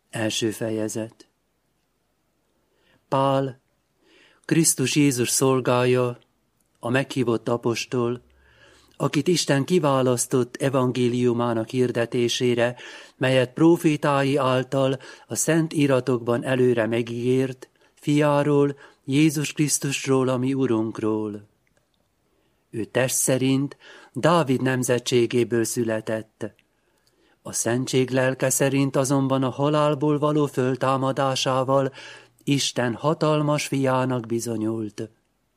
Első fejezet. Pál, Krisztus Jézus szolgája, a meghívott apostol, akit Isten kiválasztott evangéliumának hirdetésére, melyet prófétái által a szent íratokban előre megígért, fiáról, Jézus Krisztusról, a mi Urunkról. Ő test szerint Dávid nemzetségéből született. A szentség lelke szerint azonban a halálból való föltámadásával Isten hatalmas fiának bizonyult.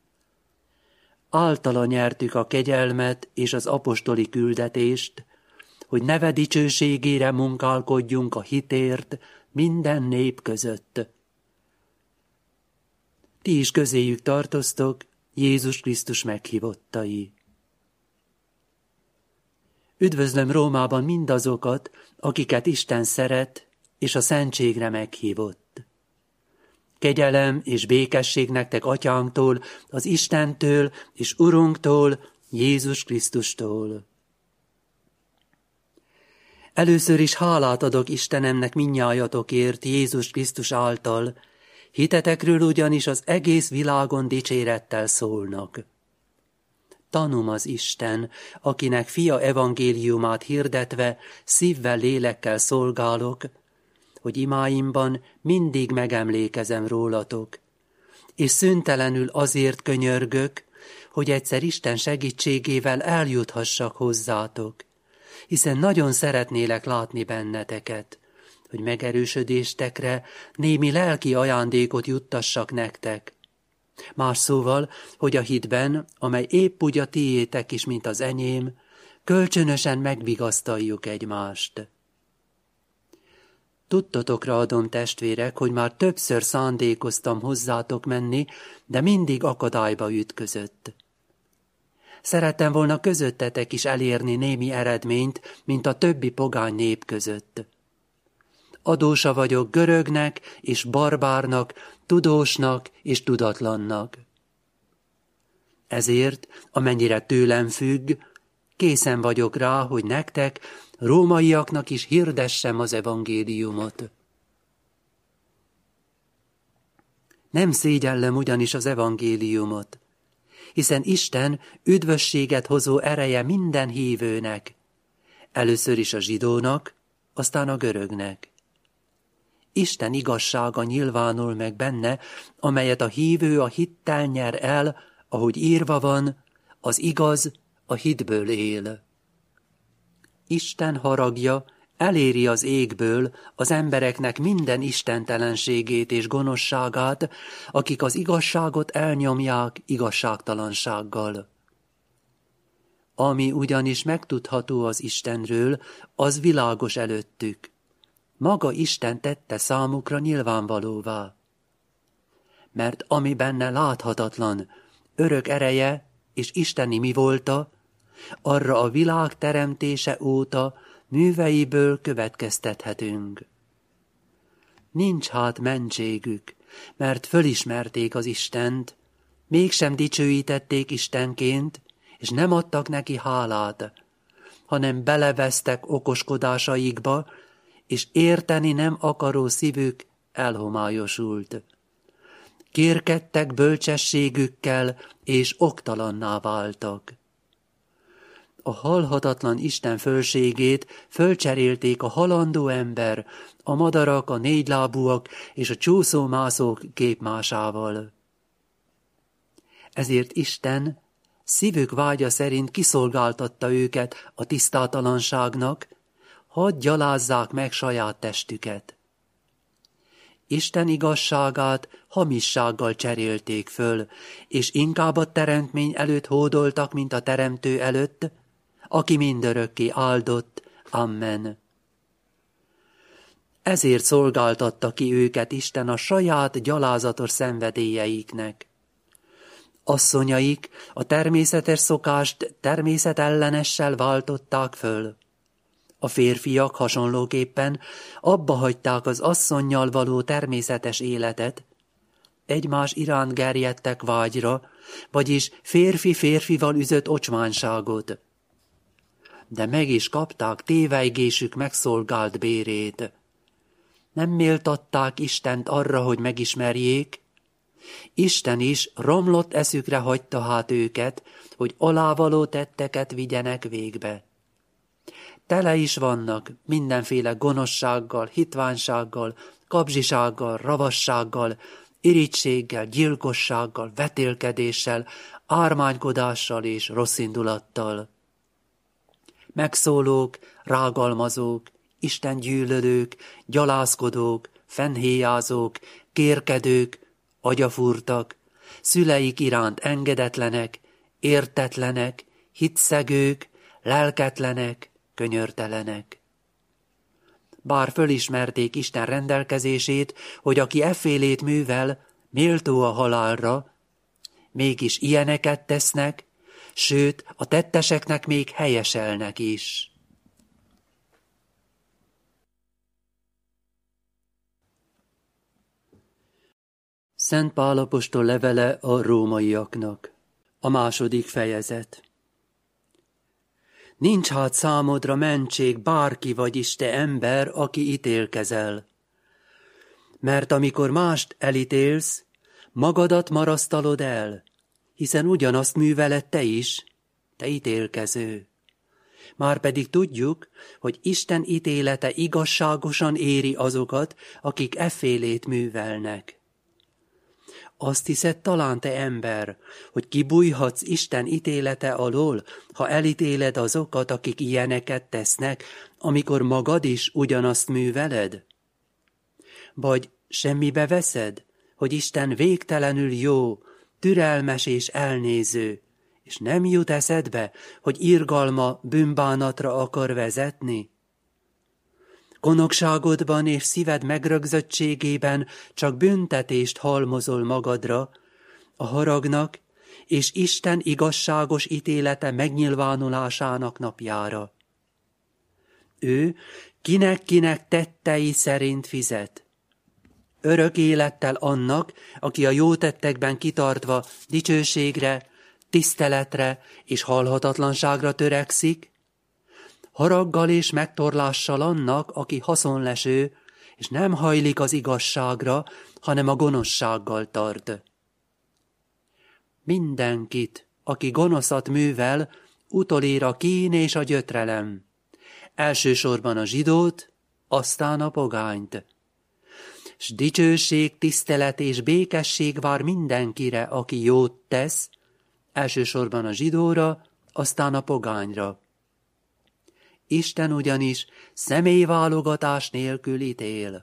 Általa nyertük a kegyelmet és az apostoli küldetést, hogy neve dicsőségére munkálkodjunk a hitért minden nép között. Ti is közéjük tartoztok, Jézus Krisztus meghívottai. Üdvözlöm Rómában mindazokat, akiket Isten szeret, és a szentségre meghívott. Kegyelem és békesség nektek Atyánktól, az Istentől és Urunktól, Jézus Krisztustól. Először is hálát adok Istenemnek mindnyájatokért Jézus Krisztus által, hitetekről ugyanis az egész világon dicsérettel szólnak. Tanom az Isten, akinek fia evangéliumát hirdetve szívvel, lélekkel szolgálok, hogy imáimban mindig megemlékezem rólatok, és szüntelenül azért könyörgök, hogy egyszer Isten segítségével eljuthassak hozzátok, hiszen nagyon szeretnélek látni benneteket, hogy megerősödéstekre némi lelki ajándékot juttassak nektek. Más szóval, hogy a hitben, amely épp úgy a tiétek is, mint az enyém, kölcsönösen megvigasztaljuk egymást. Tudtotokra adom, testvérek, hogy már többször szándékoztam hozzátok menni, de mindig akadályba ütközött. Szerettem volna közöttetek is elérni némi eredményt, mint a többi pogány nép között. Adósa vagyok görögnek és barbárnak, tudósnak és tudatlannak. Ezért, amennyire tőlem függ, készen vagyok rá, hogy nektek, rómaiaknak is hirdessem az evangéliumot. Nem szégyellem ugyanis az evangéliumot, hiszen Isten üdvösséget hozó ereje minden hívőnek, először is a zsidónak, aztán a görögnek. Isten igazsága nyilvánul meg benne, amelyet a hívő a hittel nyer el, ahogy írva van, az igaz a hitből él. Isten haragja eléri az égből az embereknek minden istentelenségét és gonoszságát, akik az igazságot elnyomják igazságtalansággal. Ami ugyanis megtudható az Istenről, az világos előttük. Maga Isten tette számukra nyilvánvalóvá. Mert ami benne láthatatlan, örök ereje és isteni mi volta, arra a világ teremtése óta műveiből következtethetünk. Nincs hát mentségük, mert fölismerték az Istent, mégsem dicsőítették Istenként, és nem adtak neki hálát, hanem belevesztek okoskodásaikba, és érteni nem akaró szívük elhomályosult. Kérkedtek bölcsességükkel, és oktalanná váltak. A halhatatlan Isten fölségét fölcserélték a halandó ember, a madarak, a négylábúak és a csúszómászók képmásával. Ezért Isten szívük vágya szerint kiszolgáltatta őket a tisztátalanságnak, hadd gyalázzák meg saját testüket. Isten igazságát hamissággal cserélték föl, és inkább a teremtmény előtt hódoltak, mint a teremtő előtt, aki mindörökké áldott. Amen. Ezért szolgáltatta ki őket Isten a saját gyalázatos szenvedélyeiknek. Asszonyaik a természetes szokást természetellenessel váltották föl. A férfiak hasonlóképpen abba hagyták az asszonnyal való természetes életet, egymás iránt gerjedtek vágyra, vagyis férfi férfival üzött ocsmánságot. De meg is kapták tévejgésük megszolgált bérét. nem méltatták Istent arra, hogy megismerjék, Isten is romlott eszükre hagyta hát őket, hogy alávaló tetteket vigyenek végbe. Tele is vannak mindenféle gonoszsággal, hitványsággal, kapzsisággal, ravassággal, irigységgel, gyilkossággal, vetélkedéssel, ármánykodással és rosszindulattal. Megszólók, rágalmazók, istengyűlölők, gyalázkodók, fennhéjázók, kérkedők, agyafúrtak, szüleik iránt engedetlenek, értetlenek, hitszegők, lelketlenek, könyörtelenek. Bár fölismerték Isten rendelkezését, hogy aki effélét művel, méltó a halálra, mégis ilyeneket tesznek, sőt, a tetteseknek még helyeselnek is. Szent Pál apostol levele a rómaiaknak. A 2. fejezet. Nincs hát számodra mentség, bárki vagyis te ember, aki ítélkezel. Mert amikor mást elítélsz, magadat marasztalod el, hiszen ugyanazt műveled te is, te ítélkező. Márpedig tudjuk, hogy Isten ítélete igazságosan éri azokat, akik effélét művelnek. Azt hiszed talán, te ember, hogy kibújhatsz Isten ítélete alól, ha elítéled azokat, akik ilyeneket tesznek, amikor magad is ugyanazt műveled? Vagy semmibe veszed, hogy Isten végtelenül jó, türelmes és elnéző, és nem jut eszedbe, hogy irgalma bűnbánatra akar vezetni? Konokságodban és szíved megrögzöttségében csak büntetést halmozol magadra, a haragnak és Isten igazságos ítélete megnyilvánulásának napjára. Ő kinek-kinek tettei szerint fizet. Örök élettel annak, aki a jó tettekben kitartva dicsőségre, tiszteletre és halhatatlanságra törekszik, haraggal és megtorlással annak, aki haszonleső, és nem hajlik az igazságra, hanem a gonoszsággal tart. Mindenkit, aki gonoszat művel, utolér a kín és a gyötrelem. Elsősorban a zsidót, aztán a pogányt. S dicsőség, tisztelet és békesség vár mindenkire, aki jót tesz, elsősorban a zsidóra, aztán a pogányra. Isten ugyanis személyválogatás nélkül ítél.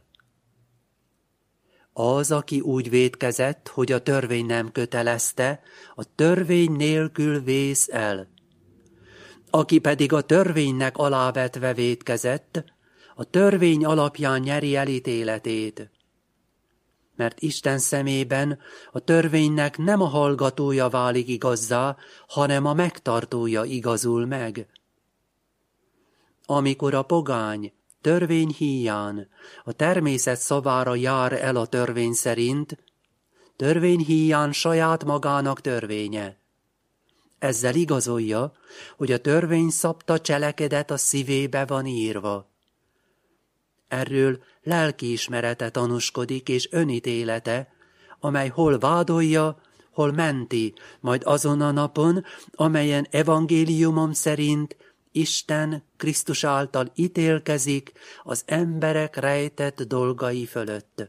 Az, aki úgy vétkezett, hogy a törvény nem kötelezte, a törvény nélkül vész el. Aki pedig a törvénynek alávetve vétkezett, a törvény alapján nyeri el ítéletét. Mert Isten szemében a törvénynek nem a hallgatója válik igazzá, hanem a megtartója igazul meg. Amikor a pogány törvény híján a természet szavára jár el a törvény szerint, törvény híján saját magának törvénye. Ezzel igazolja, hogy a törvény szabta cselekedet a szívébe van írva. Erről lelkiismerete tanúskodik és önítélete, amely hol vádolja, hol menti, majd azon a napon, amelyen evangéliumom szerint Isten Krisztus által ítélkezik az emberek rejtett dolgai fölött.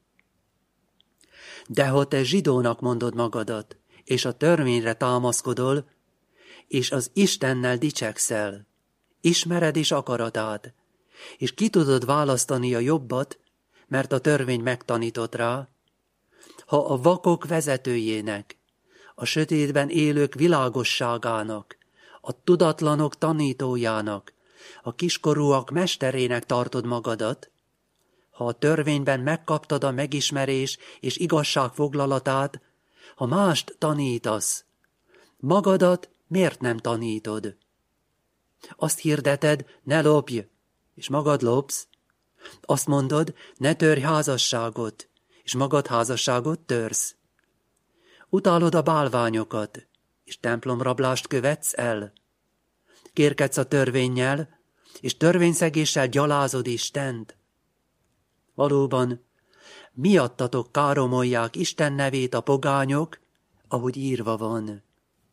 De ha te zsidónak mondod magadat, és a törvényre támaszkodol, és az Istennel dicsekszel, ismered is akaratát, és ki tudod választani a jobbat, mert a törvény megtanított rá, ha a vakok vezetőjének, a sötétben élők világosságának, a tudatlanok tanítójának, a kiskorúak mesterének tartod magadat, ha a törvényben megkaptad a megismerés és igazság foglalatát, ha mást tanítasz, magadat miért nem tanítod? Azt hirdeted, ne lopj, és magad lopsz. Azt mondod, ne törj házasságot, és magad házasságot törsz. Utálod a bálványokat, és templomrablást követsz el. Kérkedsz a törvénnyel, és törvényszegéssel gyalázod Istent. Valóban, miattatok káromolják Isten nevét a pogányok, ahogy írva van.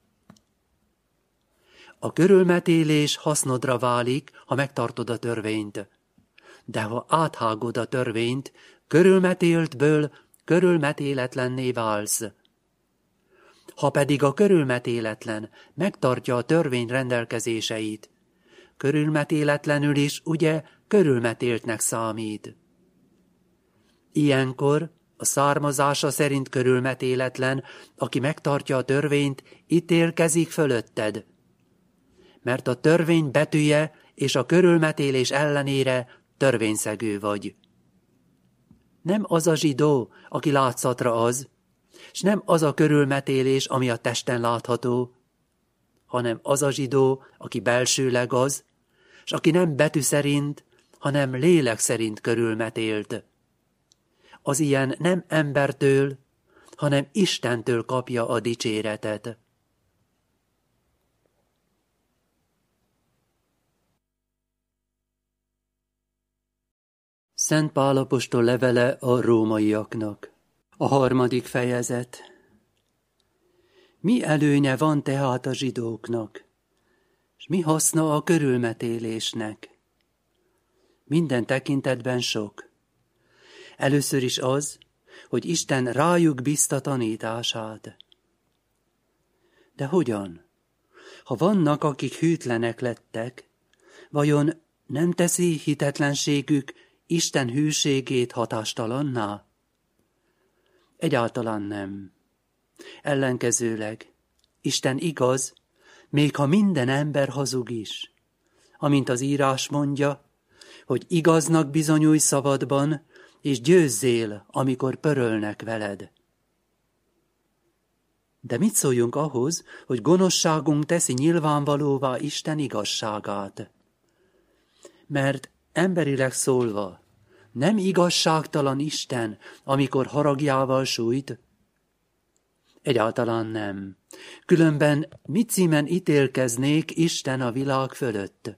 A körülmetélés hasznodra válik, ha megtartod a törvényt. De ha áthágod a törvényt, körülmetéltből körülmetéletlenné válsz. Ha pedig a körülmetéletlen megtartja a törvény rendelkezéseit, körülmetéletlenül is ugye körülmetéltnek számít. Ilyenkor a származása szerint körülmetéletlen, aki megtartja a törvényt, ítélkezik fölötted. Mert a törvény betűje és a körülmetélés ellenére törvényszegő vagy. Nem az a zsidó, aki látszatra az, s nem az a körülmetélés, ami a testen látható, hanem az a zsidó, aki belsőleg az, s aki nem betű szerint, hanem lélek szerint körülmetélt. Az ilyen nem embertől, hanem Istentől kapja a dicséretet. Szent Pál apostol levele a rómaiaknak. A 3. fejezet. Mi előnye van tehát a zsidóknak, és mi haszna a körülmetélésnek? Minden tekintetben sok. Először is az, hogy Isten rájuk bízta tanítását. De hogyan? Ha vannak, akik hűtlenek lettek, vajon nem teszi hitetlenségük Isten hűségét hatástalanná? Egyáltalán nem. Ellenkezőleg, Isten igaz, még ha minden ember hazug is. Amint az írás mondja, hogy igaznak bizonyulj szavadban, és győzzél, amikor pörölnek veled. De mit szóljunk ahhoz, hogy gonoszságunk teszi nyilvánvalóvá Isten igazságát? Mert emberileg szólva, nem igazságtalan Isten, amikor haragjával sújt? Egyáltalán nem. Különben mit címen ítélkeznék Isten a világ fölött?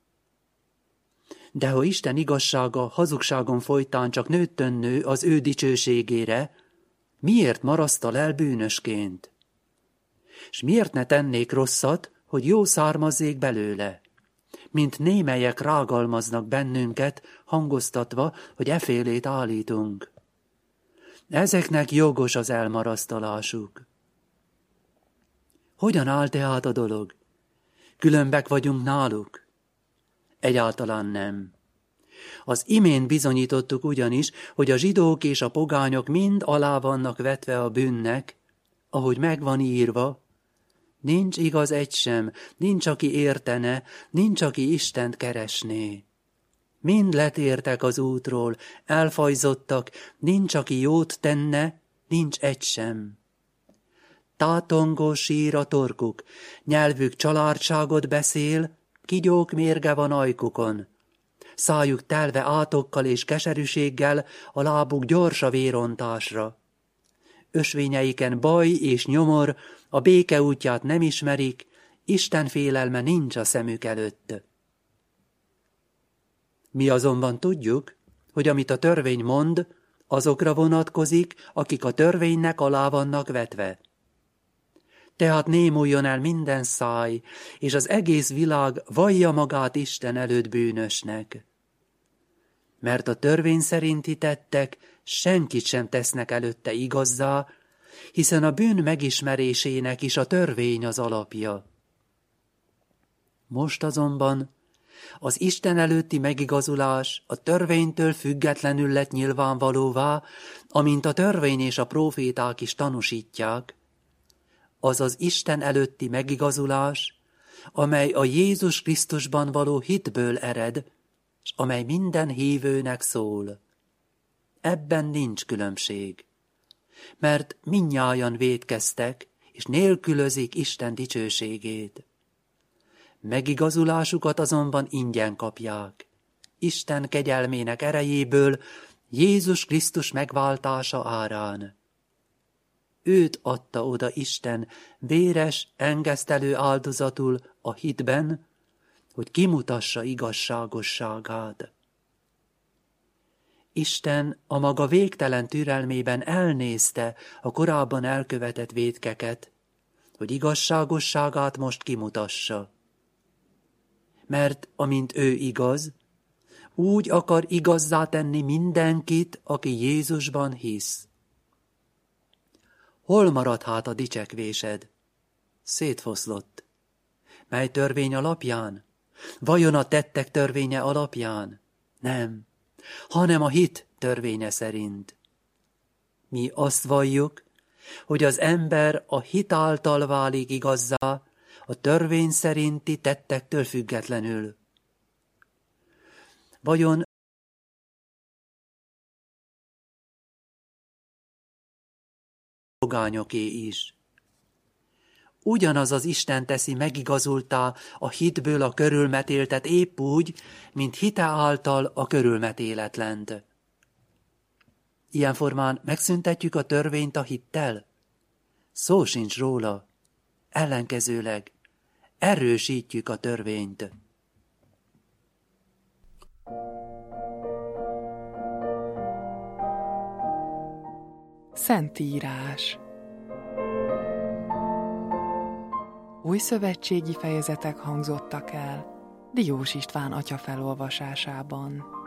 De ha Isten igazsága hazugságon folytán csak nőttön nő az ő dicsőségére, miért marasztal el bűnösként? S miért ne tennék rosszat, hogy jó származzék belőle? Mint némelyek rágalmaznak bennünket, hangoztatva, hogy efélét állítunk. Ezeknek jogos az elmarasztalásuk. Hogyan áll tehát a dolog? Különbek vagyunk náluk? Egyáltalán nem. Az imént bizonyítottuk ugyanis, hogy a zsidók és a pogányok mind alá vannak vetve a bűnnek, ahogy megvan írva, nincs igaz egy sem, nincs, aki értene, nincs, aki Istent keresné. Mind letértek az útról, elfajzottak, nincs, aki jót tenne, nincs egy sem. Tátongó sír a torkuk, nyelvük családságot beszél, kigyók mérge van ajkukon. Szájuk telve átokkal és keserűséggel, a lábuk gyors a vérontásra. Ösvényeiken baj és nyomor, a béke útját nem ismerik, Isten félelme nincs a szemük előtt. Mi azonban tudjuk, hogy amit a törvény mond, azokra vonatkozik, akik a törvénynek alá vannak vetve. Tehát némuljon el minden száj, és az egész világ vallja magát Isten előtt bűnösnek. Mert a törvény szerinti tettek senkit sem tesznek előtte igazzá, hiszen a bűn megismerésének is a törvény az alapja. Most azonban az Isten előtti megigazulás a törvénytől függetlenül lett nyilvánvalóvá, amint a törvény és a próféták is tanúsítják, az az Isten előtti megigazulás, amely a Jézus Krisztusban való hitből ered, s amely minden hívőnek szól. Ebben nincs különbség, mert mindnyájan vétkeztek, és nélkülözik Isten dicsőségét. Megigazulásukat azonban ingyen kapják, Isten kegyelmének erejéből, Jézus Krisztus megváltása árán. Őt adta oda Isten véres, engesztelő áldozatul a hitben, hogy kimutassa igazságosságát. Isten a maga végtelen türelmében elnézte a korábban elkövetett vétkeket, hogy igazságosságát most kimutassa. Mert amint ő igaz, úgy akar igazzá tenni mindenkit, aki Jézusban hisz. Hol maradt hát a dicsekvésed? Szétfoszlott. Mely törvény alapján? Vajon a tettek törvénye alapján? Nem, hanem a hit törvénye szerint. Mi azt valljuk, hogy az ember a hit által válik igazzá, a törvény szerinti tettektől függetlenül. Vajon pogányoké is? Ugyanaz az Isten teszi megigazultá a hitből a körülmetéltet épp úgy, mint hite által a körülmetéletlent. Ilyen formán megszüntetjük a törvényt a hittel? Szó sincs róla. Ellenkezőleg erősítjük a törvényt. Szentírás. Újszövetségi fejezetek hangzottak el Diós István atya felolvasásában.